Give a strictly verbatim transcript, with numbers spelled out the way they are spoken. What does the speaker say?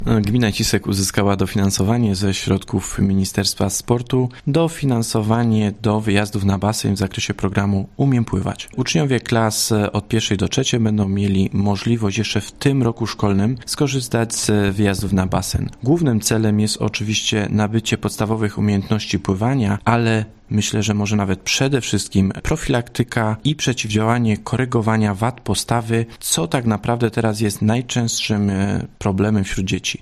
Gmina Cisek uzyskała dofinansowanie ze środków Ministerstwa Sportu, dofinansowanie do wyjazdów na basen w zakresie programu Umiem Pływać. Uczniowie klas od pierwszej do trzeciej będą mieli możliwość jeszcze w tym roku szkolnym skorzystać z wyjazdów na basen. Głównym celem jest oczywiście nabycie podstawowych umiejętności pływania, ale myślę, że może nawet przede wszystkim profilaktyka i przeciwdziałanie korygowania wad postawy, co tak naprawdę teraz jest najczęstszym problemem wśród dzieci.